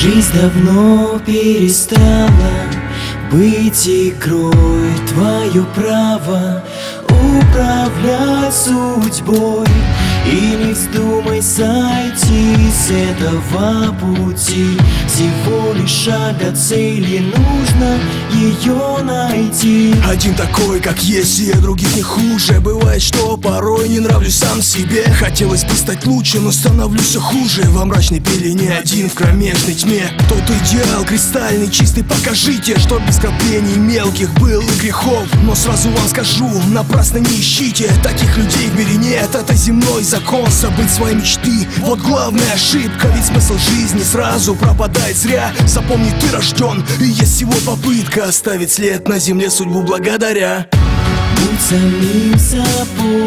Жизнь давно перестала быть игрой. Твое право управлять судьбой. И не вздумай сойти с этого пути. Всего лишь шаг до цели, нужно ее найти. Один такой, как есть, и других не хуже. Бывает, что порой не нравлюсь сам себе. Хотелось бы стать лучше, но становлюсь все хуже. Во мрачной пелене один в кромешной тьме. Тот идеал кристальный, чистый, покажите, что без скоплений мелких был и грехов. Но сразу вам скажу, напрасно не ищите. Таких людей в мире нет, это земной закон. Забыть свои мечты, вот главная ошибка. Ведь смысл жизни сразу пропадает зря. Запомни, ты рожден, и есть всего попытка оставить след на земле, судьбу благодаря. Будь самим собой,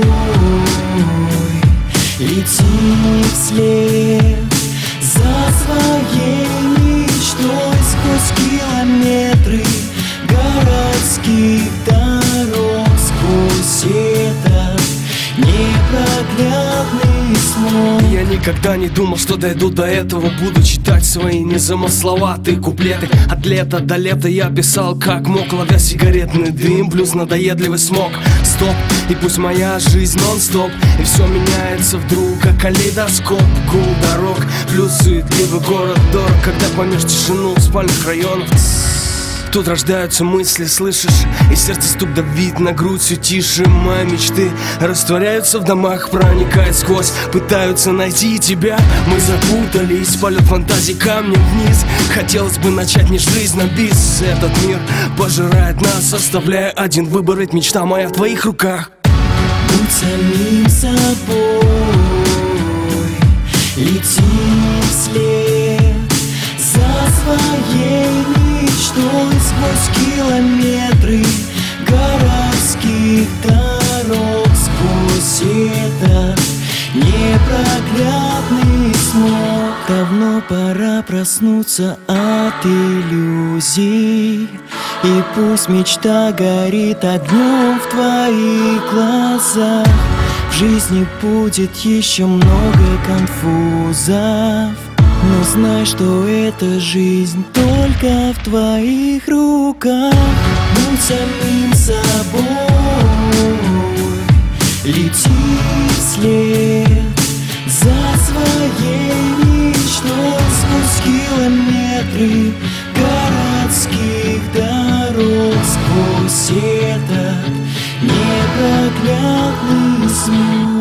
лети вслед за своей мечтой сквозь километры городских дорог, сквозь этот непроглядный слой. Я никогда не думал, что дойду до этого. Буду читать свои незамысловатые куплеты. От лета до лета я писал как мог, ловя сигаретный дым, плюс надоедливый смог. Стоп, и пусть моя жизнь нон-стоп, и все меняется вдруг, как калейдоскоп. Гул дорог, плюс суетливый город дорог, когда поймешь тишину в спальных районах. Тут рождаются мысли, слышишь? И сердце стук давит на грудь все тише. Мои мечты растворяются в домах, проникают сквозь, пытаются найти тебя. Мы запутались, полет фантазий камнем вниз. Хотелось бы начать не жизнь, а бис. Этот мир пожирает нас, оставляя один выбор, ведь мечта моя в твоих руках. Будь самим собой, лети вслед за своей мечтой сквозь километры городских дорог, сквозь этот непроглядный смог. Давно пора проснуться от иллюзий, и пусть мечта горит огнем в твоих глазах. В жизни будет еще много конфузов, но знай, что эта жизнь только в твоих руках. Будь самим собой, лети вслед за своей мечтой сквозь километры городских дорог, сквозь этот непроглядный смог.